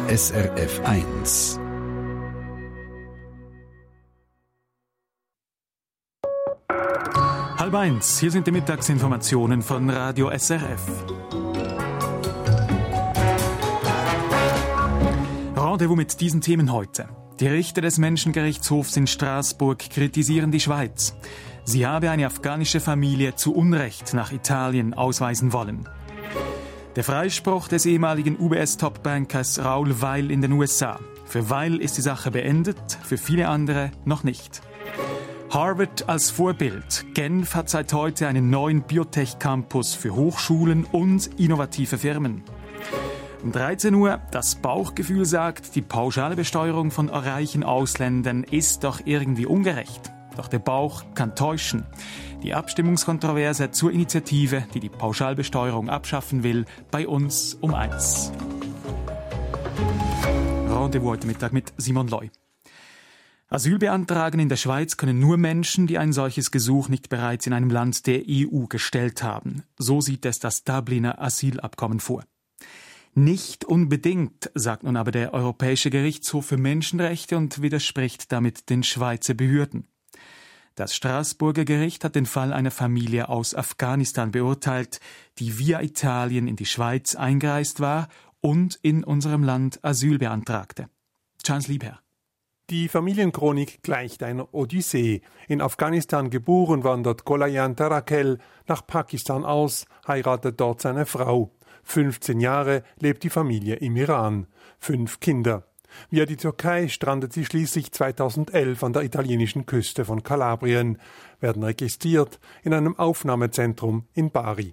SRF 1. Halb eins, hier sind die Mittagsinformationen von Radio SRF. Rendezvous mit diesen Themen heute. Die Richter des Menschengerichtshofs in Straßburg kritisieren die Schweiz. Sie habe eine afghanische Familie zu Unrecht nach Italien ausweisen wollen. Der Freispruch des ehemaligen UBS-Top-Bankers Raoul Weil in den USA. Für Weil ist die Sache beendet, für viele andere noch nicht. Harvard als Vorbild. Genf hat seit heute einen neuen Biotech-Campus für Hochschulen und innovative Firmen. Um 13 Uhr, das Bauchgefühl sagt, die pauschale Besteuerung von reichen Ausländern ist doch irgendwie ungerecht. Doch der Bauch kann täuschen. Die Abstimmungskontroverse zur Initiative, die die Pauschalbesteuerung abschaffen will, bei uns um 1. Rendezvous heute Mittag mit Simon Loy. Asyl beantragen in der Schweiz können nur Menschen, die ein solches Gesuch nicht bereits in einem Land der EU gestellt haben. So sieht es das Dubliner Asylabkommen vor. Nicht unbedingt, sagt nun aber der Europäische Gerichtshof für Menschenrechte und widerspricht damit den Schweizer Behörden. Das Straßburger Gericht hat den Fall einer Familie aus Afghanistan beurteilt, die via Italien in die Schweiz eingereist war und in unserem Land Asyl beantragte. Charles Liebherr. Die Familienchronik gleicht einer Odyssee. In Afghanistan geboren wandert Golayan Tarakel nach Pakistan aus, heiratet dort seine Frau. 15 Jahre lebt die Familie im Iran. 5 Kinder. Via die Türkei strandet sie schließlich 2011 an der italienischen Küste von Kalabrien, werden registriert in einem Aufnahmezentrum in Bari.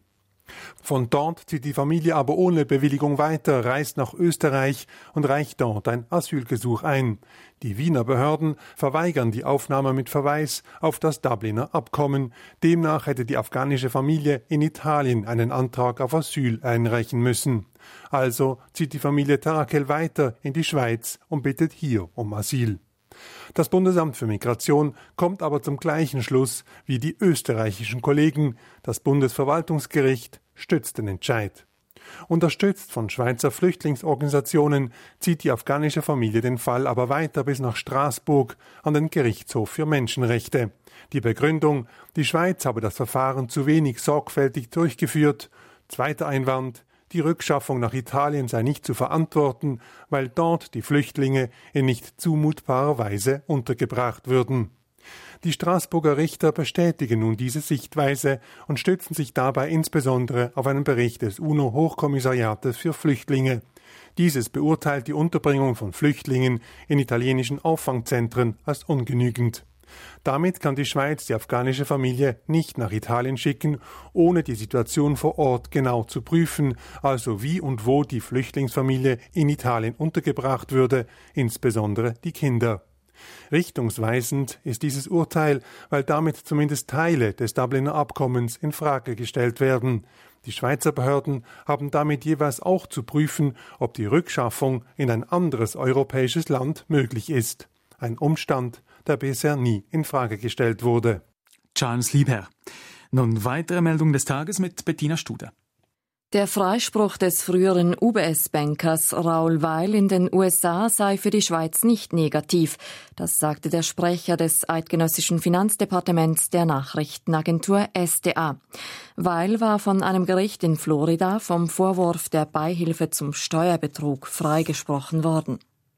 Von dort zieht die Familie aber ohne Bewilligung weiter, reist nach Österreich und reicht dort ein Asylgesuch ein. Die Wiener Behörden verweigern die Aufnahme mit Verweis auf das Dubliner Abkommen. Demnach hätte die afghanische Familie in Italien einen Antrag auf Asyl einreichen müssen. Also zieht die Familie Tarakel weiter in die Schweiz und bittet hier um Asyl. Das Bundesamt für Migration kommt aber zum gleichen Schluss wie die österreichischen Kollegen. Das Bundesverwaltungsgericht stützt den Entscheid. Unterstützt von Schweizer Flüchtlingsorganisationen zieht die afghanische Familie den Fall aber weiter bis nach Straßburg an den Gerichtshof für Menschenrechte. Die Begründung: Die Schweiz habe das Verfahren zu wenig sorgfältig durchgeführt. Zweiter Einwand: Die Rückschaffung nach Italien sei nicht zu verantworten, weil dort die Flüchtlinge in nicht zumutbarer Weise untergebracht würden. Die Straßburger Richter bestätigen nun diese Sichtweise und stützen sich dabei insbesondere auf einen Bericht des UNO-Hochkommissariates für Flüchtlinge. Dieses beurteilt die Unterbringung von Flüchtlingen in italienischen Auffangzentren als ungenügend. Damit kann die Schweiz die afghanische Familie nicht nach Italien schicken, ohne die Situation vor Ort genau zu prüfen, also wie und wo die Flüchtlingsfamilie in Italien untergebracht würde, insbesondere die Kinder. Richtungsweisend ist dieses Urteil, weil damit zumindest Teile des Dubliner Abkommens in Frage gestellt werden. Die Schweizer Behörden haben damit jeweils auch zu prüfen, ob die Rückschaffung in ein anderes europäisches Land möglich ist. Ein Umstand, der bisher nie in Frage gestellt wurde. Charles Liebherr. Nun weitere Meldung des Tages mit Bettina Studer. Der Freispruch des früheren UBS-Bankers Raoul Weil in den USA sei für die Schweiz nicht negativ. Das sagte der Sprecher des eidgenössischen Finanzdepartements der Nachrichtenagentur SDA. Weil war von einem Gericht in Florida vom Vorwurf der Beihilfe zum Steuerbetrug freigesprochen worden.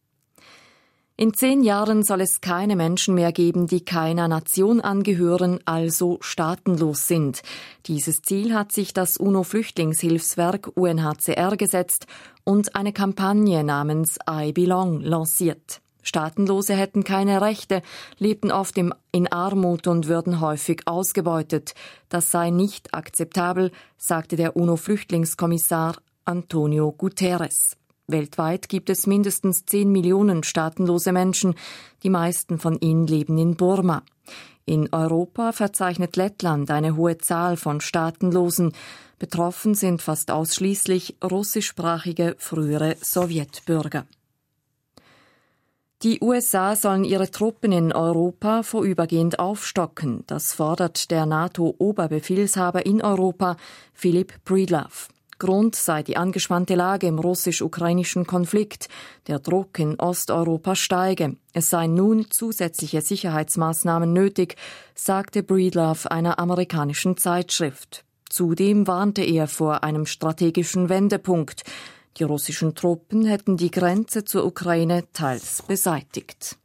In 10 Jahren soll es keine Menschen mehr geben, die keiner Nation angehören, also staatenlos sind. Dieses Ziel hat sich das UNO-Flüchtlingshilfswerk UNHCR gesetzt und eine Kampagne namens I Belong lanciert. Staatenlose hätten keine Rechte, lebten oft in Armut und würden häufig ausgebeutet. Das sei nicht akzeptabel, sagte der UNO-Flüchtlingskommissar Antonio Guterres. Weltweit gibt es mindestens 10 Millionen staatenlose Menschen. Die meisten von ihnen leben in Burma. In Europa verzeichnet Lettland eine hohe Zahl von Staatenlosen. Betroffen sind fast ausschließlich russischsprachige frühere Sowjetbürger. Die USA sollen ihre Truppen in Europa vorübergehend aufstocken. Das fordert der NATO-Oberbefehlshaber in Europa, Philip Breedlove. Grund sei die angespannte Lage im russisch-ukrainischen Konflikt. Der Druck in Osteuropa steige. Es seien nun zusätzliche Sicherheitsmaßnahmen nötig, sagte Breedlove einer amerikanischen Zeitschrift. Zudem warnte er vor einem strategischen Wendepunkt. Die russischen Truppen hätten die Grenze zur Ukraine teils beseitigt.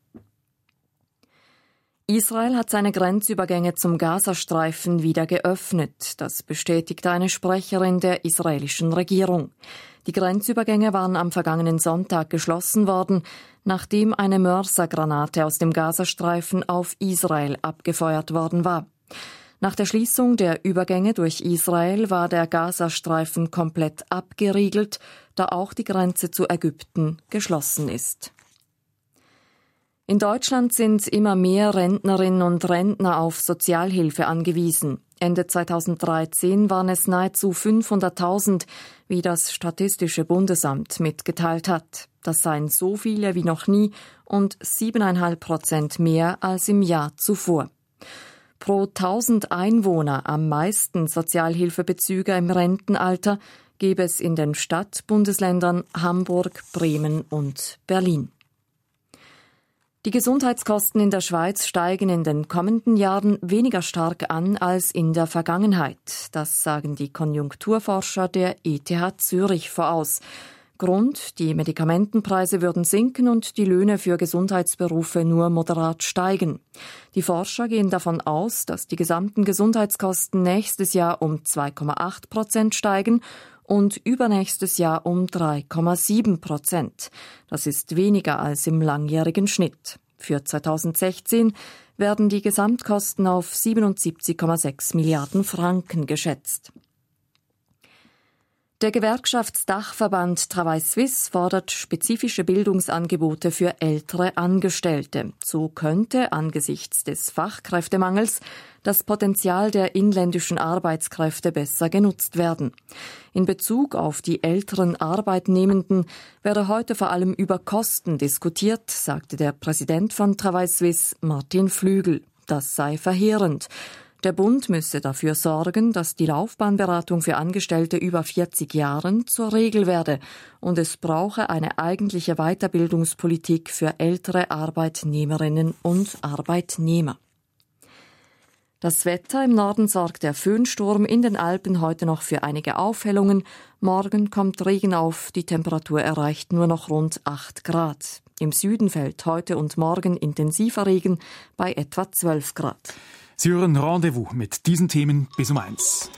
Israel hat seine Grenzübergänge zum Gazastreifen wieder geöffnet. Das bestätigte eine Sprecherin der israelischen Regierung. Die Grenzübergänge waren am vergangenen Sonntag geschlossen worden, nachdem eine Mörsergranate aus dem Gazastreifen auf Israel abgefeuert worden war. Nach der Schließung der Übergänge durch Israel war der Gazastreifen komplett abgeriegelt, da auch die Grenze zu Ägypten geschlossen ist. In Deutschland sind immer mehr Rentnerinnen und Rentner auf Sozialhilfe angewiesen. Ende 2013 waren es nahezu 500.000, wie das Statistische Bundesamt mitgeteilt hat. Das seien so viele wie noch nie und 7,5% mehr als im Jahr zuvor. Pro 1000 Einwohner am meisten Sozialhilfebezüger im Rentenalter gäbe es in den Stadtbundesländern Hamburg, Bremen und Berlin. Die Gesundheitskosten in der Schweiz steigen in den kommenden Jahren weniger stark an als in der Vergangenheit. Das sagen die Konjunkturforscher der ETH Zürich voraus. Grund: die Medikamentenpreise würden sinken und die Löhne für Gesundheitsberufe nur moderat steigen. Die Forscher gehen davon aus, dass die gesamten Gesundheitskosten nächstes Jahr um 2,8% steigen und übernächstes Jahr um 3,7%. Das ist weniger als im langjährigen Schnitt. Für 2016 werden die Gesamtkosten auf 77,6 Milliarden Franken geschätzt. Der Gewerkschaftsdachverband Travail Suisse fordert spezifische Bildungsangebote für ältere Angestellte. So könnte angesichts des Fachkräftemangels das Potenzial der inländischen Arbeitskräfte besser genutzt werden. In Bezug auf die älteren Arbeitnehmenden werde heute vor allem über Kosten diskutiert, sagte der Präsident von Travail Suisse, Martin Flügel. Das sei verheerend. Der Bund müsse dafür sorgen, dass die Laufbahnberatung für Angestellte über 40 Jahren zur Regel werde und es brauche eine eigentliche Weiterbildungspolitik für ältere Arbeitnehmerinnen und Arbeitnehmer. Das Wetter: im Norden sorgt der Föhnsturm, in den Alpen heute noch für einige Aufhellungen. Morgen kommt Regen auf, die Temperatur erreicht nur noch rund 8 Grad. Im Süden fällt heute und morgen intensiver Regen bei etwa 12 Grad. Sie hören Rendezvous mit diesen Themen bis um 1.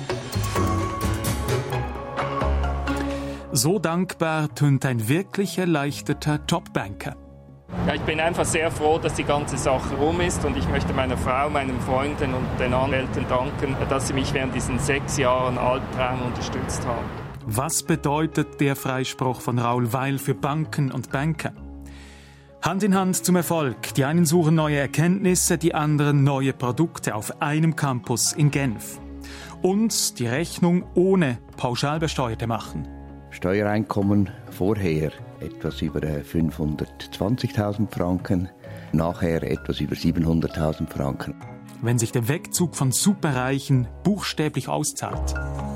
So dankbar tönt ein wirklich erleichterter Top-Banker. Ja, ich bin einfach sehr froh, dass die ganze Sache rum ist und ich möchte meiner Frau, meinen Freunden und den Anwälten danken, dass sie mich während diesen 6 Jahren Albtraum unterstützt haben. Was bedeutet der Freispruch von Raoul Weil für Banken und Banker? Hand in Hand zum Erfolg. Die einen suchen neue Erkenntnisse, die anderen neue Produkte auf einem Campus in Genf. Und die Rechnung ohne Pauschalbesteuerte machen. Steuereinkommen vorher etwas über 520.000 Franken, nachher etwas über 700.000 Franken. Wenn sich der Wegzug von Superreichen buchstäblich auszahlt.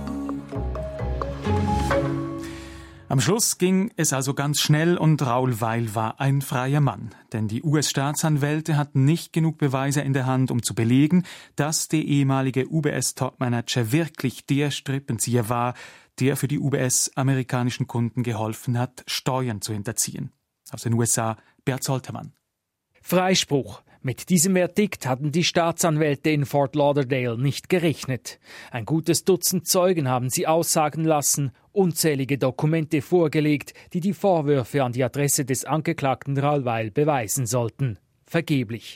Am Schluss ging es also ganz schnell und Raoul Weil war ein freier Mann. Denn die US-Staatsanwälte hatten nicht genug Beweise in der Hand, um zu belegen, dass der ehemalige UBS-Topmanager wirklich der Strippenzieher war, der für die UBS-amerikanischen Kunden geholfen hat, Steuern zu hinterziehen. Aus den USA, Bert Soltermann. Freispruch. Mit diesem Verdikt hatten die Staatsanwälte in Fort Lauderdale nicht gerechnet. Ein gutes Dutzend Zeugen haben sie aussagen lassen, unzählige Dokumente vorgelegt, die die Vorwürfe an die Adresse des Angeklagten Raoul Weil beweisen sollten. Vergeblich.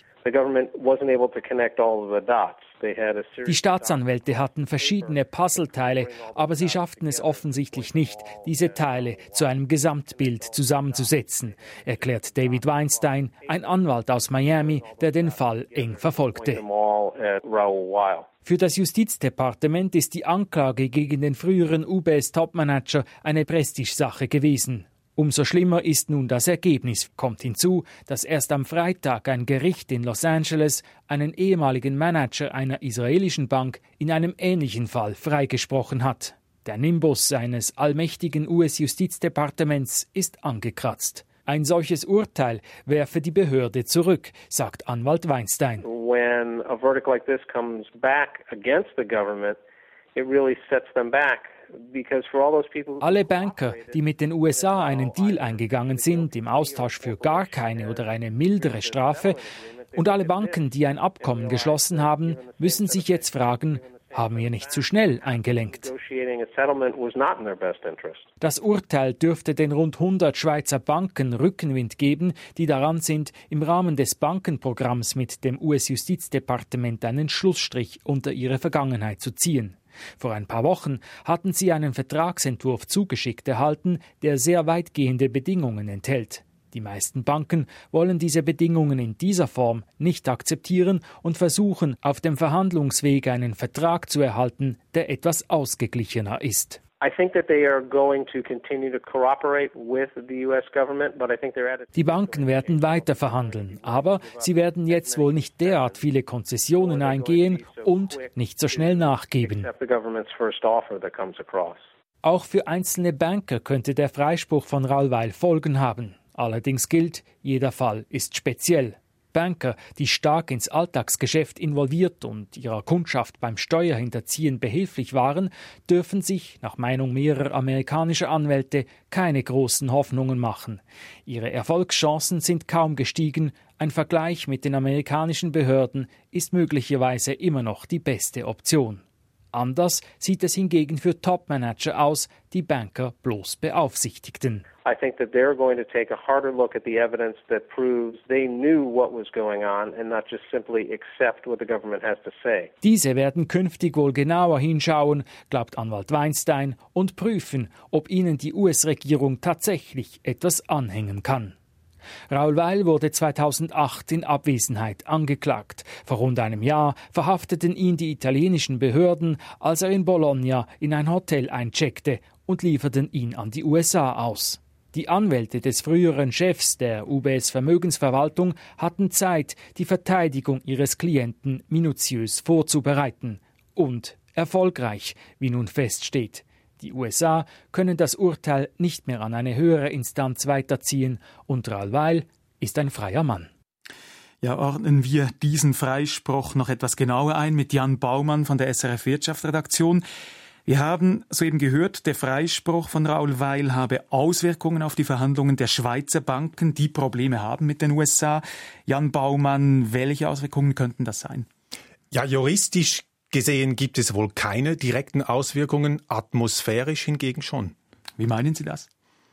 Die Staatsanwälte hatten verschiedene Puzzleteile, aber sie schafften es offensichtlich nicht, diese Teile zu einem Gesamtbild zusammenzusetzen, erklärt David Weinstein, ein Anwalt aus Miami, der den Fall eng verfolgte. Für das Justizdepartement ist die Anklage gegen den früheren UBS-Topmanager eine Prestigesache gewesen. Umso schlimmer ist nun das Ergebnis. Kommt hinzu, dass erst am Freitag ein Gericht in Los Angeles einen ehemaligen Manager einer israelischen Bank in einem ähnlichen Fall freigesprochen hat. Der Nimbus eines allmächtigen US-Justizdepartements ist angekratzt. Ein solches Urteil werfe die Behörde zurück, sagt Anwalt Weinstein. When a verdict like this comes back against the government, it really sets them back. Alle Banker, die mit den USA einen Deal eingegangen sind, im Austausch für gar keine oder eine mildere Strafe, und alle Banken, die ein Abkommen geschlossen haben, müssen sich jetzt fragen, haben wir nicht zu schnell eingelenkt? Das Urteil dürfte den rund 100 Schweizer Banken Rückenwind geben, die daran sind, im Rahmen des Bankenprogramms mit dem US-Justizdepartement einen Schlussstrich unter ihre Vergangenheit zu ziehen. Vor ein paar Wochen hatten sie einen Vertragsentwurf zugeschickt erhalten, der sehr weitgehende Bedingungen enthält. Die meisten Banken wollen diese Bedingungen in dieser Form nicht akzeptieren und versuchen, auf dem Verhandlungsweg einen Vertrag zu erhalten, der etwas ausgeglichener ist. Die Banken werden weiter verhandeln, aber sie werden jetzt wohl nicht derart viele Konzessionen eingehen und nicht so schnell nachgeben. Auch für einzelne Banker könnte der Freispruch von Raoul Weil Folgen haben. Allerdings gilt, jeder Fall ist speziell. Banker, die stark ins Alltagsgeschäft involviert und ihrer Kundschaft beim Steuerhinterziehen behilflich waren, dürfen sich, nach Meinung mehrerer amerikanischer Anwälte, keine großen Hoffnungen machen. Ihre Erfolgschancen sind kaum gestiegen. Ein Vergleich mit den amerikanischen Behörden ist möglicherweise immer noch die beste Option. Anders sieht es hingegen für Top-Manager aus, die Banker bloß beaufsichtigten. I think that they're going to take a harder look at the evidence that proves they knew what was going on and not just simply accept what the government has to say. Diese werden künftig wohl genauer hinschauen, glaubt Anwalt Weinstein, und prüfen, ob ihnen die US-Regierung tatsächlich etwas anhängen kann. Raoul Weil wurde 2008 in Abwesenheit angeklagt. Vor rund einem Jahr verhafteten ihn die italienischen Behörden, als er in Bologna in ein Hotel eincheckte, und lieferten ihn an die USA aus. Die Anwälte des früheren Chefs der UBS Vermögensverwaltung hatten Zeit, die Verteidigung ihres Klienten minutiös vorzubereiten. Und erfolgreich, wie nun feststeht. Die USA können das Urteil nicht mehr an eine höhere Instanz weiterziehen und Raoul Weil ist ein freier Mann. Ja, ordnen wir diesen Freispruch noch etwas genauer ein mit Jan Baumann von der SRF Wirtschaftsredaktion. Wir haben soeben gehört, der Freispruch von Raoul Weil habe Auswirkungen auf die Verhandlungen der Schweizer Banken, die Probleme haben mit den USA. Jan Baumann, welche Auswirkungen könnten das sein? Ja, juristisch gesehen gibt es wohl keine direkten Auswirkungen, atmosphärisch hingegen schon. Wie meinen Sie das?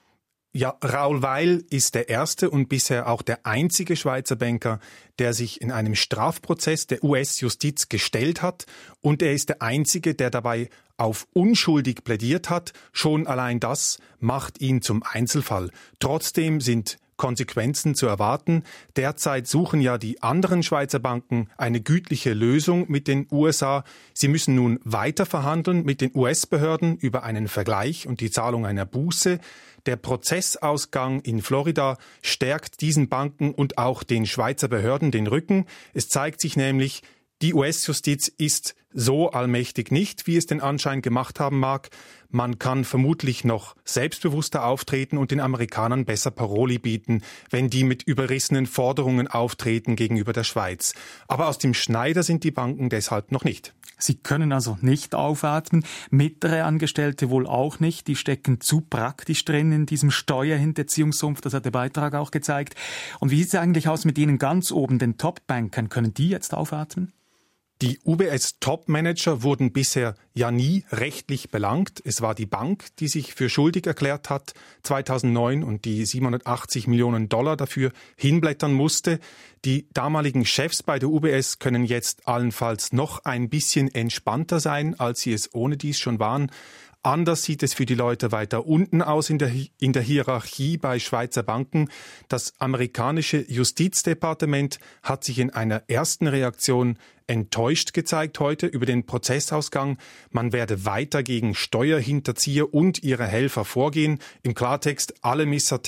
Ja, Raoul Weil ist der erste und bisher auch der einzige Schweizer Banker, der sich in einem Strafprozess der US-Justiz gestellt hat. Und er ist der einzige, der dabei auf unschuldig plädiert hat. Schon allein das macht ihn zum Einzelfall. Trotzdem sind Konsequenzen zu erwarten. Derzeit suchen ja die anderen Schweizer Banken eine gütliche Lösung mit den USA. Sie müssen nun weiter verhandeln mit den US-Behörden über einen Vergleich und die Zahlung einer Buße. Der Prozessausgang in Florida stärkt diesen Banken und auch den Schweizer Behörden den Rücken. Es zeigt sich nämlich, die US-Justiz ist so allmächtig nicht, wie es den Anschein gemacht haben mag. Man kann vermutlich noch selbstbewusster auftreten und den Amerikanern besser Paroli bieten, wenn die mit überrissenen Forderungen auftreten gegenüber der Schweiz. Aber aus dem Schneider sind die Banken deshalb noch nicht. Sie können also nicht aufatmen, mittlere Angestellte wohl auch nicht, die stecken zu praktisch drin in diesem Steuerhinterziehungssumpf, das hat der Beitrag auch gezeigt. Und wie sieht es eigentlich aus mit Ihnen ganz oben, den Top-Bankern, können die jetzt aufatmen? Die UBS-Top-Manager wurden bisher ja nie rechtlich belangt. Es war die Bank, die sich für schuldig erklärt hat 2009 und die $780 Millionen dafür hinblättern musste. Die damaligen Chefs bei der UBS können jetzt allenfalls noch ein bisschen entspannter sein, als sie es ohnedies schon waren. Anders sieht es für die Leute weiter unten aus in der Hierarchie bei Schweizer Banken. Das amerikanische Justizdepartement hat sich in einer ersten Reaktion enttäuscht gezeigt heute über den Prozessausgang. Man werde weiter gegen Steuerhinterzieher und ihre Helfer vorgehen. Im Klartext, alle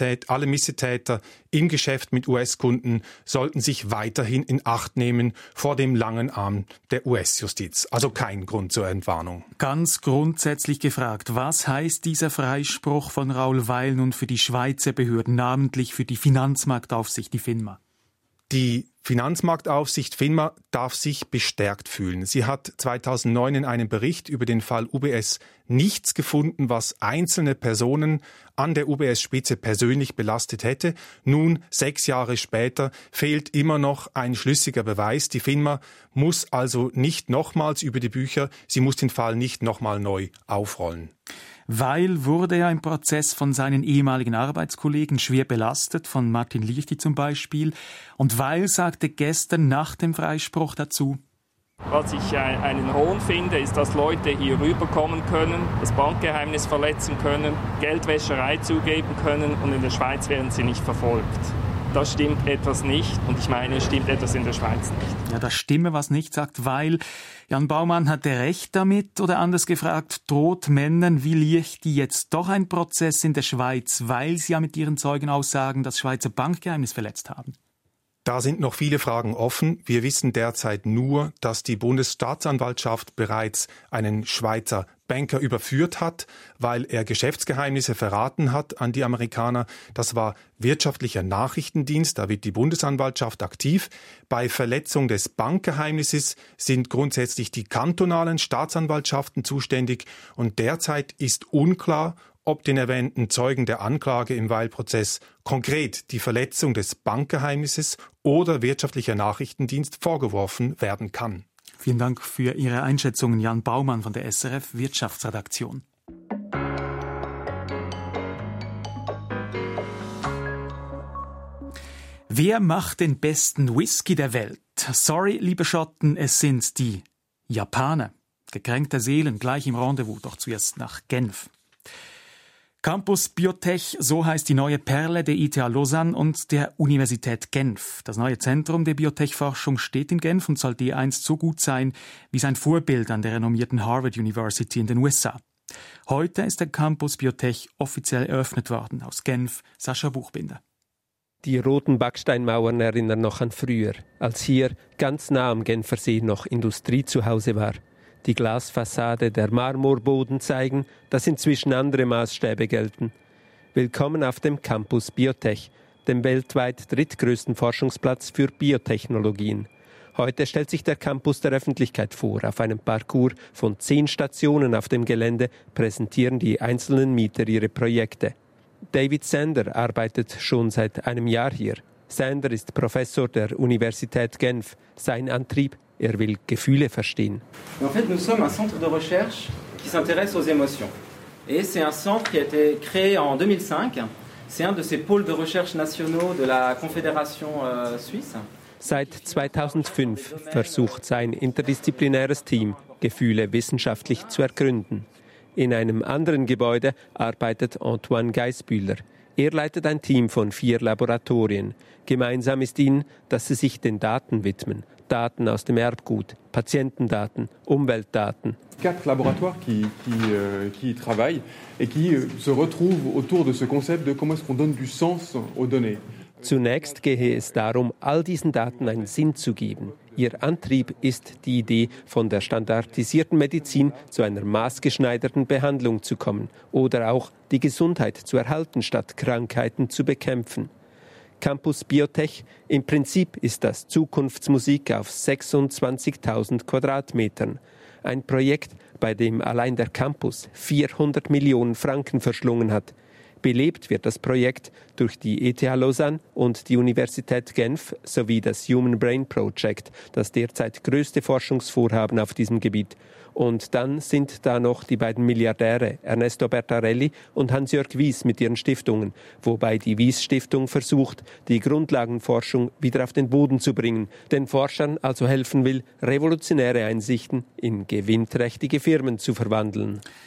Missetäter im Geschäft mit US-Kunden sollten sich weiterhin in Acht nehmen vor dem langen Arm der US-Justiz. Also kein Grund zur Entwarnung. Ganz grundsätzlich gefragt, was heißt dieser Freispruch von Raoul Weil nun für die Schweizer Behörden, namentlich für die Finanzmarktaufsicht, die FINMA? Die Finanzmarktaufsicht FINMA darf sich bestärkt fühlen. Sie hat 2009 in einem Bericht über den Fall UBS nichts gefunden, was einzelne Personen an der UBS-Spitze persönlich belastet hätte. Nun, 6 Jahre später, fehlt immer noch ein schlüssiger Beweis. Die FINMA muss also nicht nochmals über die Bücher, sie muss den Fall nicht nochmal neu aufrollen. Weil wurde er im Prozess von seinen ehemaligen Arbeitskollegen schwer belastet, von Martin Liechti zum Beispiel. Und Weil sagte gestern nach dem Freispruch dazu: Was ich einen Hohn finde, ist, dass Leute hier rüberkommen können, das Bankgeheimnis verletzen können, Geldwäscherei zugeben können und in der Schweiz werden sie nicht verfolgt. Da stimmt etwas nicht und ich meine, es stimmt etwas in der Schweiz nicht. Ja, da stimme was nicht, sagt Weil. Jan Baumann hatte recht damit, oder anders gefragt, droht Männern wie Liechti jetzt doch ein Prozess in der Schweiz, weil sie ja mit ihren Zeugenaussagen das Schweizer Bankgeheimnis verletzt haben? Da sind noch viele Fragen offen. Wir wissen derzeit nur, dass die Bundesstaatsanwaltschaft bereits einen Schweizer Banker überführt hat, weil er Geschäftsgeheimnisse verraten hat an die Amerikaner. Das war wirtschaftlicher Nachrichtendienst, da wird die Bundesanwaltschaft aktiv. Bei Verletzung des Bankgeheimnisses sind grundsätzlich die kantonalen Staatsanwaltschaften zuständig und derzeit ist unklar, ob den erwähnten Zeugen der Anklage im Weil-Prozess konkret die Verletzung des Bankgeheimnisses oder wirtschaftlicher Nachrichtendienst vorgeworfen werden kann. Vielen Dank für Ihre Einschätzungen, Jan Baumann von der SRF Wirtschaftsredaktion. Wer macht den besten Whisky der Welt? Sorry, liebe Schotten, es sind die Japaner. Gekränkte Seelen gleich im Rendezvous, doch zuerst nach Genf. Campus Biotech, so heißt die neue Perle der ETH Lausanne und der Universität Genf. Das neue Zentrum der Biotech-Forschung steht in Genf und soll dereinst so gut sein wie sein Vorbild an der renommierten Harvard University in den USA. Heute ist der Campus Biotech offiziell eröffnet worden. Aus Genf, Sascha Buchbinder. Die roten Backsteinmauern erinnern noch an früher, als hier ganz nah am Genfersee noch Industrie zu Hause war. Die Glasfassade, der Marmorboden zeigen, dass inzwischen andere Maßstäbe gelten. Willkommen auf dem Campus Biotech, dem weltweit drittgrößten Forschungsplatz für Biotechnologien. Heute stellt sich der Campus der Öffentlichkeit vor. Auf einem Parcours von 10 Stationen auf dem Gelände präsentieren die einzelnen Mieter ihre Projekte. David Sander arbeitet schon seit einem Jahr hier. Sander ist Professor der Universität Genf. Sein Antrieb: er will Gefühle verstehen. En fait, nous sommes un centre de recherche qui s'intéresse aux émotions. Et c'est un centre qui a été créé en 2005. C'est un de ces pôles de recherche nationaux de la Confédération suisse. Seit 2005 versucht sein interdisziplinäres Team, Gefühle wissenschaftlich zu ergründen. In einem anderen Gebäude arbeitet Antoine Geisbühler. Er leitet ein Team von 4 Laboratorien. Gemeinsam ist ihnen, dass sie sich den Daten widmen. Daten aus dem Erbgut, Patientendaten, Umweltdaten. 4 laboratoires qui travaillent et qui se retrouvent autour de ce concept de comment est-ce qu'on donne du sens aux données. Zunächst gehe es darum, all diesen Daten einen Sinn zu geben. Ihr Antrieb ist die Idee, von der standardisierten Medizin zu einer maßgeschneiderten Behandlung zu kommen oder auch die Gesundheit zu erhalten, statt Krankheiten zu bekämpfen. Campus Biotech, im Prinzip ist das Zukunftsmusik auf 26.000 Quadratmetern. Ein Projekt, bei dem allein der Campus 400 Millionen Franken verschlungen hat. Belebt wird das Projekt durch die ETH Lausanne und die Universität Genf sowie das Human Brain Project, das derzeit größte Forschungsvorhaben auf diesem Gebiet. Und dann sind da noch die beiden Milliardäre Ernesto Bertarelli und Hans-Jörg Wyss mit ihren Stiftungen, wobei die Wyss-Stiftung versucht, die Grundlagenforschung wieder auf den Boden zu bringen, den Forschern also helfen will, revolutionäre Einsichten in gewinnträchtige Firmen zu verwandeln.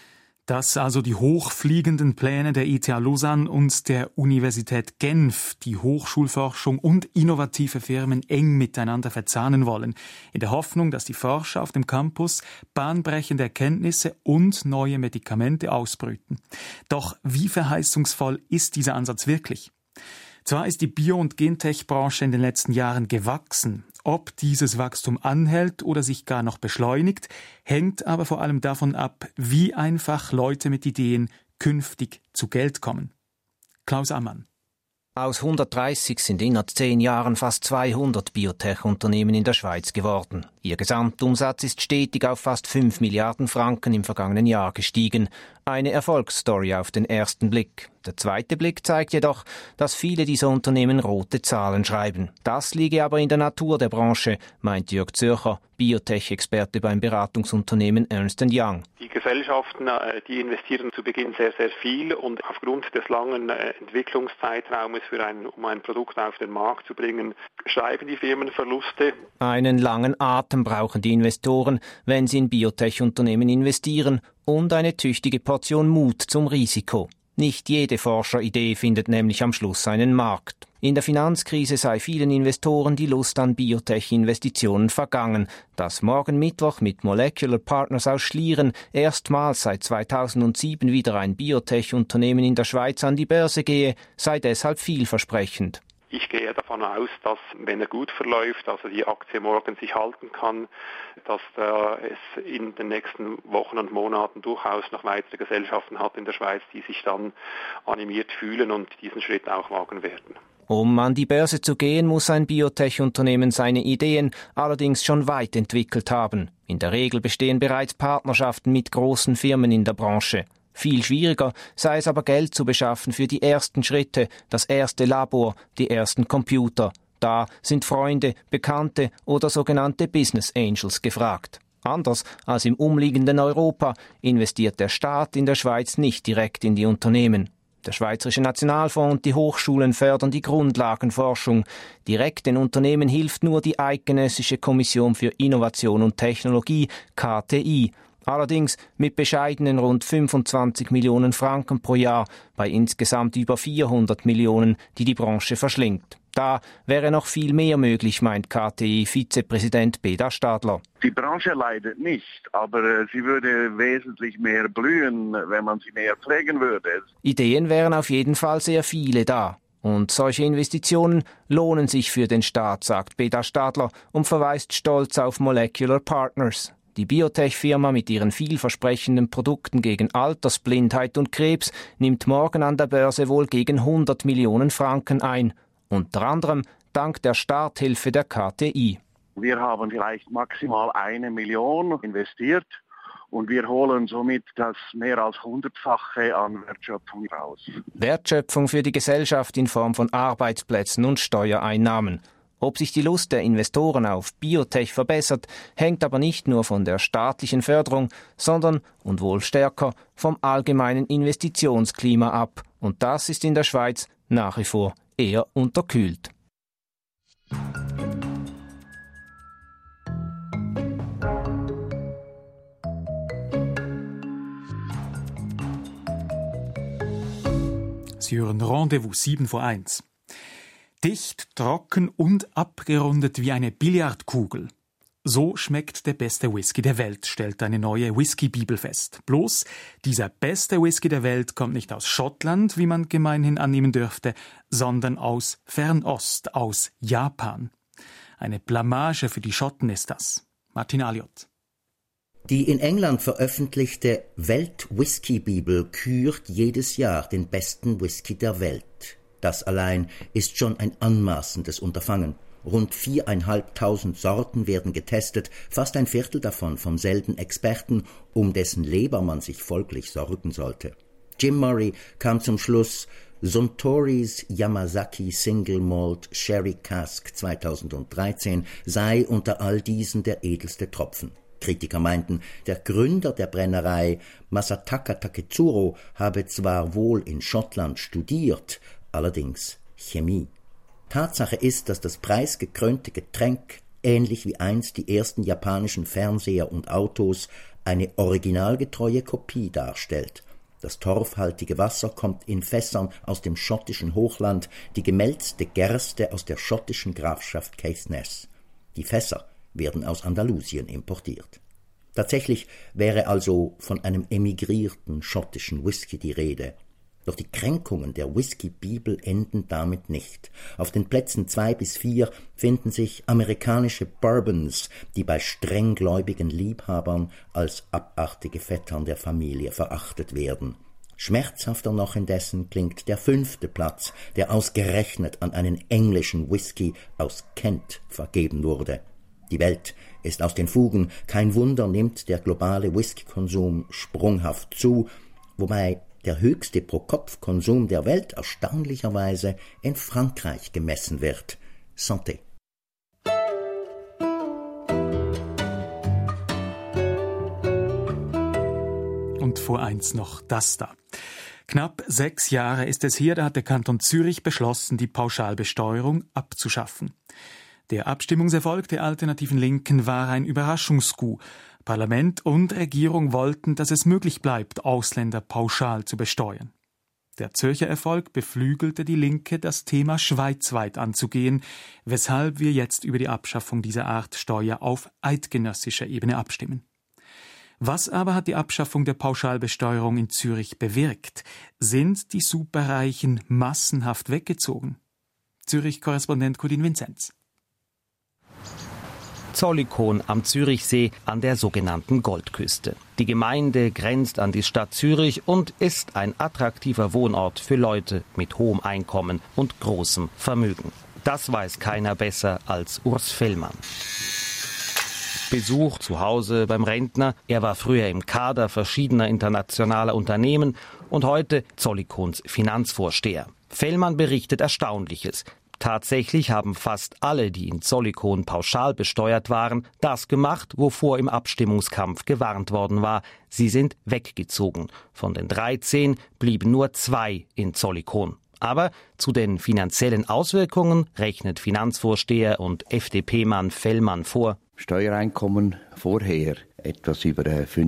Das also die hochfliegenden Pläne der ETH Lausanne und der Universität Genf, die Hochschulforschung und innovative Firmen eng miteinander verzahnen wollen, in der Hoffnung, dass die Forscher auf dem Campus bahnbrechende Erkenntnisse und neue Medikamente ausbrüten. Doch wie verheißungsvoll ist dieser Ansatz wirklich? Zwar ist die Bio- und Gentech-Branche in den letzten Jahren gewachsen. Ob dieses Wachstum anhält oder sich gar noch beschleunigt, hängt aber vor allem davon ab, wie einfach Leute mit Ideen künftig zu Geld kommen. Klaus Ammann. Aus 130 sind innerhalb 10 Jahren fast 200 Biotech-Unternehmen in der Schweiz geworden. Ihr Gesamtumsatz ist stetig auf fast 5 Milliarden Franken im vergangenen Jahr gestiegen. Eine Erfolgsstory auf den ersten Blick. Der zweite Blick zeigt jedoch, dass viele dieser Unternehmen rote Zahlen schreiben. Das liege aber in der Natur der Branche, meint Jörg Zürcher, Biotech-Experte beim Beratungsunternehmen Ernst & Young. Die Gesellschaften, die investieren zu Beginn sehr, sehr viel und aufgrund des langen Entwicklungszeitraumes um ein Produkt auf den Markt zu bringen, schreiben die Firmen Verluste. Einen langen Atem brauchen die Investoren, wenn sie in Biotech-Unternehmen investieren, und eine tüchtige Portion Mut zum Risiko. Nicht jede Forscheridee findet nämlich am Schluss einen Markt. In der Finanzkrise sei vielen Investoren die Lust an Biotech-Investitionen vergangen. Dass morgen Mittwoch mit Molecular Partners aus Schlieren erstmals seit 2007 wieder ein Biotech-Unternehmen in der Schweiz an die Börse gehe, sei deshalb vielversprechend. Ich gehe davon aus, dass, wenn er gut verläuft, also die Aktie morgen sich halten kann, dass es in den nächsten Wochen und Monaten durchaus noch weitere Gesellschaften hat in der Schweiz, die sich dann animiert fühlen und diesen Schritt auch wagen werden. Um an die Börse zu gehen, muss ein Biotech-Unternehmen seine Ideen allerdings schon weit entwickelt haben. In der Regel bestehen bereits Partnerschaften mit großen Firmen in der Branche. Viel schwieriger sei es aber, Geld zu beschaffen für die ersten Schritte, das erste Labor, die ersten Computer. Da sind Freunde, Bekannte oder sogenannte Business Angels gefragt. Anders als im umliegenden Europa investiert der Staat in der Schweiz nicht direkt in die Unternehmen. Der Schweizerische Nationalfonds und die Hochschulen fördern die Grundlagenforschung. Direkt den Unternehmen hilft nur die Eidgenössische Kommission für Innovation und Technologie, KTI. Allerdings mit bescheidenen rund 25 Millionen Franken pro Jahr bei insgesamt über 400 Millionen, die die Branche verschlingt. Da wäre noch viel mehr möglich, meint KTI-Vizepräsident Beda Stadler. Die Branche leidet nicht, aber sie würde wesentlich mehr blühen, wenn man sie mehr pflegen würde. Ideen wären auf jeden Fall sehr viele da. Und solche Investitionen lohnen sich für den Staat, sagt Beda Stadler und verweist stolz auf Molecular Partners. Die Biotech-Firma mit ihren vielversprechenden Produkten gegen Altersblindheit und Krebs nimmt morgen an der Börse wohl gegen 100 Millionen Franken ein. Unter anderem dank der Starthilfe der KTI. Wir haben vielleicht maximal 1 Million investiert und wir holen somit das mehr als 100-fache an Wertschöpfung raus. Wertschöpfung für die Gesellschaft in Form von Arbeitsplätzen und Steuereinnahmen. Ob sich die Lust der Investoren auf Biotech verbessert, hängt aber nicht nur von der staatlichen Förderung, sondern, und wohl stärker, vom allgemeinen Investitionsklima ab. Und das ist in der Schweiz nach wie vor eher unterkühlt. Sie hören Rendezvous 7 vor 1. Dicht, trocken und abgerundet wie eine Billardkugel. So schmeckt der beste Whisky der Welt, stellt eine neue Whisky-Bibel fest. Bloß, dieser beste Whisky der Welt kommt nicht aus Schottland, wie man gemeinhin annehmen dürfte, sondern aus Fernost, aus Japan. Eine Blamage für die Schotten ist das. Martin Alliot. Die in England veröffentlichte Welt-Whisky-Bibel kürt jedes Jahr den besten Whisky der Welt. Das allein ist schon ein anmaßendes Unterfangen. Rund 4.500 Sorten werden getestet, fast ein Viertel davon vom selben Experten, um dessen Leber man sich folglich sorgen sollte. Jim Murray kam zum Schluss, Suntory's Yamazaki Single Malt Sherry Cask 2013 sei unter all diesen der edelste Tropfen. Kritiker meinten, der Gründer der Brennerei, Masataka Taketsuro, habe zwar wohl in Schottland studiert, allerdings Chemie. Tatsache ist, dass das preisgekrönte Getränk ähnlich wie einst die ersten japanischen Fernseher und Autos, eine originalgetreue Kopie darstellt. Das torfhaltige Wasser kommt in Fässern aus dem schottischen Hochland, die gemälzte Gerste aus der schottischen Grafschaft Caithness. Die Fässer werden aus Andalusien importiert. Tatsächlich wäre also von einem emigrierten schottischen Whisky die Rede. Doch die Kränkungen der Whisky-Bibel enden damit nicht. Auf den Plätzen 2 bis 4 finden sich amerikanische Bourbons, die bei strenggläubigen Liebhabern als abartige Vettern der Familie verachtet werden. Schmerzhafter noch indessen klingt der 5. Platz, der ausgerechnet an einen englischen Whisky aus Kent vergeben wurde. Die Welt ist aus den Fugen, kein Wunder nimmt der globale Whiskykonsum sprunghaft zu, wobei der höchste Pro-Kopf-Konsum der Welt erstaunlicherweise in Frankreich gemessen wird. Santé. Und vor eins noch das da. Knapp 6 Jahre ist es her, da hat der Kanton Zürich beschlossen, die Pauschalbesteuerung abzuschaffen. Der Abstimmungserfolg der alternativen Linken war ein Überraschungscoup. Parlament und Regierung wollten, dass es möglich bleibt, Ausländer pauschal zu besteuern. Der Zürcher Erfolg beflügelte die Linke, das Thema schweizweit anzugehen, weshalb wir jetzt über die Abschaffung dieser Art Steuer auf eidgenössischer Ebene abstimmen. Was aber hat die Abschaffung der Pauschalbesteuerung in Zürich bewirkt? Sind die Superreichen massenhaft weggezogen? Zürich-Korrespondent Codin Vinzenz. Zollikon am Zürichsee an der sogenannten Goldküste. Die Gemeinde grenzt an die Stadt Zürich und ist ein attraktiver Wohnort für Leute mit hohem Einkommen und großem Vermögen. Das weiß keiner besser als Urs Fellmann. Besuch zu Hause beim Rentner. Er war früher im Kader verschiedener internationaler Unternehmen und heute Zollikons Finanzvorsteher. Fellmann berichtet Erstaunliches. Tatsächlich haben fast alle, die in Zollikon pauschal besteuert waren, das gemacht, wovor im Abstimmungskampf gewarnt worden war. Sie sind weggezogen. Von den 13 blieben nur 2 in Zollikon. Aber zu den finanziellen Auswirkungen rechnet Finanzvorsteher und FDP-Mann Fellmann vor: Steuereinkommen vorher etwas über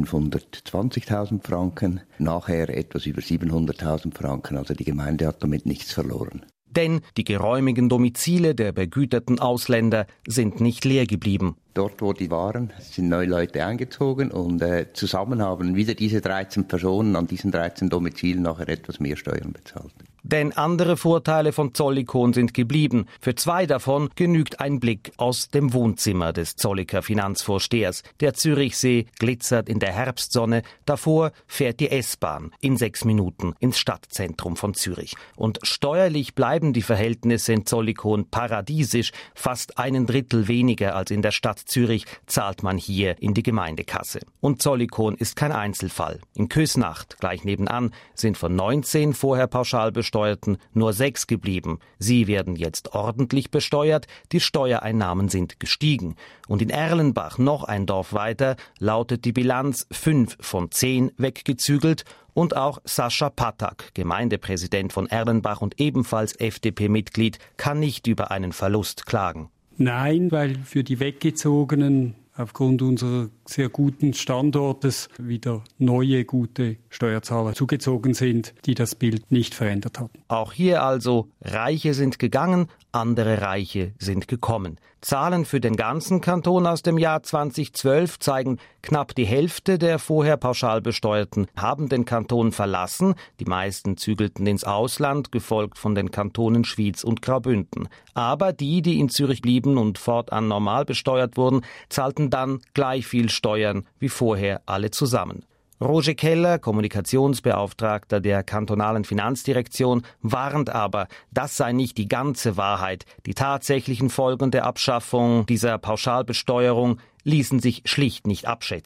520.000 Franken, nachher etwas über 700.000 Franken. Also die Gemeinde hat damit nichts verloren. Denn die geräumigen Domizile der begüterten Ausländer sind nicht leer geblieben. Dort, wo die waren, sind neue Leute eingezogen und zusammen haben wieder diese 13 Personen an diesen 13 Domizilen nachher etwas mehr Steuern bezahlt. Denn andere Vorteile von Zollikon sind geblieben. Für 2 davon genügt ein Blick aus dem Wohnzimmer des Zolliker Finanzvorstehers. Der Zürichsee glitzert in der Herbstsonne. Davor fährt die S-Bahn in 6 Minuten ins Stadtzentrum von Zürich. Und steuerlich bleiben die Verhältnisse in Zollikon paradiesisch. Fast 1/3 weniger als in der Stadt Zürich zahlt man hier in die Gemeindekasse. Und Zollikon ist kein Einzelfall. In Küsnacht, gleich nebenan, sind von 19 vorher Pauschalbesteuerten nur 6 geblieben. Sie werden jetzt ordentlich besteuert, die Steuereinnahmen sind gestiegen. Und in Erlenbach, noch ein Dorf weiter, lautet die Bilanz 5 von 10 weggezügelt. Und auch Sascha Patak, Gemeindepräsident von Erlenbach und ebenfalls FDP-Mitglied, kann nicht über einen Verlust klagen. Nein, weil für die Weggezogenen aufgrund unseres sehr guten Standortes wieder neue, gute Steuerzahler zugezogen sind, die das Bild nicht verändert hatten. Auch hier also, Reiche sind gegangen, andere Reiche sind gekommen. Zahlen für den ganzen Kanton aus dem Jahr 2012 zeigen, knapp die Hälfte der vorher Pauschalbesteuerten haben den Kanton verlassen. Die meisten zügelten ins Ausland, gefolgt von den Kantonen Schwyz und Graubünden. Aber die in Zürich blieben und fortan normal besteuert wurden, zahlten dann gleich viel Steuern wie vorher alle zusammen. Roger Keller, Kommunikationsbeauftragter der kantonalen Finanzdirektion, warnt aber, das sei nicht die ganze Wahrheit. Die tatsächlichen Folgen der Abschaffung dieser Pauschalbesteuerung ließen sich schlicht nicht abschätzen.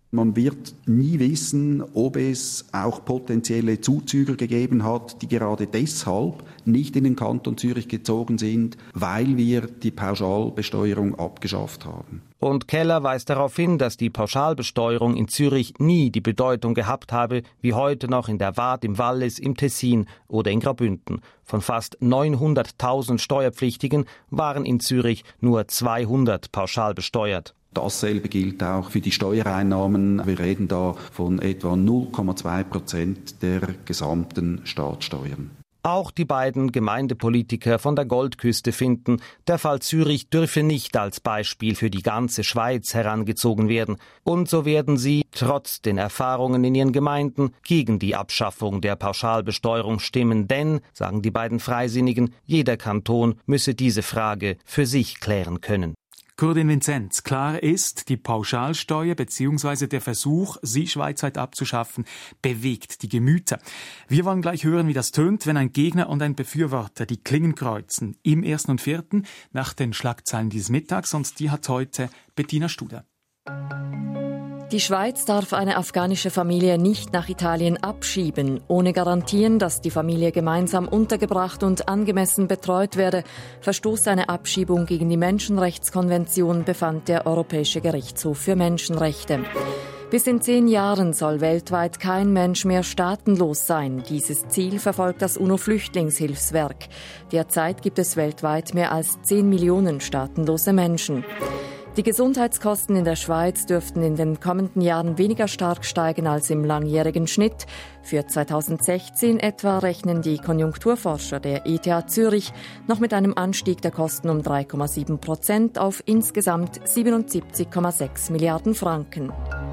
Man wird nie wissen, ob es auch potenzielle Zuzüger gegeben hat, die gerade deshalb nicht in den Kanton Zürich gezogen sind, weil wir die Pauschalbesteuerung abgeschafft haben. Und Keller weist darauf hin, dass die Pauschalbesteuerung in Zürich nie die Bedeutung gehabt habe, wie heute noch in der Waadt, im Wallis, im Tessin oder in Graubünden. Von fast 900.000 Steuerpflichtigen waren in Zürich nur 200 pauschal besteuert. Dasselbe gilt auch für die Steuereinnahmen. Wir reden da von etwa 0,2% der gesamten Staatssteuern. Auch die beiden Gemeindepolitiker von der Goldküste finden, der Fall Zürich dürfe nicht als Beispiel für die ganze Schweiz herangezogen werden. Und so werden sie, trotz den Erfahrungen in ihren Gemeinden, gegen die Abschaffung der Pauschalbesteuerung stimmen. Denn, sagen die beiden Freisinnigen, jeder Kanton müsse diese Frage für sich klären können. Kurdin Vinzenz, klar ist, die Pauschalsteuer bzw. der Versuch, sie schweizweit abzuschaffen, bewegt die Gemüter. Wir wollen gleich hören, wie das tönt, wenn ein Gegner und ein Befürworter die Klingen kreuzen. Im 1. und 4. nach den Schlagzeilen dieses Mittags, und die hat heute Bettina Studer. Die Schweiz darf eine afghanische Familie nicht nach Italien abschieben, ohne Garantien, dass die Familie gemeinsam untergebracht und angemessen betreut werde, verstoßt eine Abschiebung gegen die Menschenrechtskonvention, befand der Europäische Gerichtshof für Menschenrechte. Bis in 10 Jahren soll weltweit kein Mensch mehr staatenlos sein. Dieses Ziel verfolgt das UNO-Flüchtlingshilfswerk. Derzeit gibt es weltweit mehr als 10 Millionen staatenlose Menschen. Die Gesundheitskosten in der Schweiz dürften in den kommenden Jahren weniger stark steigen als im langjährigen Schnitt. Für 2016 etwa rechnen die Konjunkturforscher der ETH Zürich noch mit einem Anstieg der Kosten um 3,7% auf insgesamt 77,6 Milliarden Franken.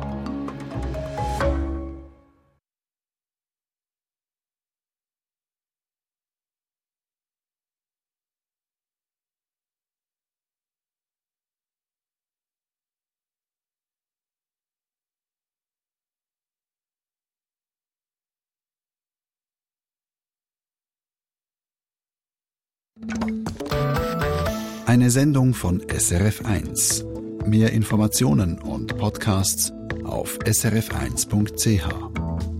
Eine Sendung von SRF1. Mehr Informationen und Podcasts auf srf1.ch.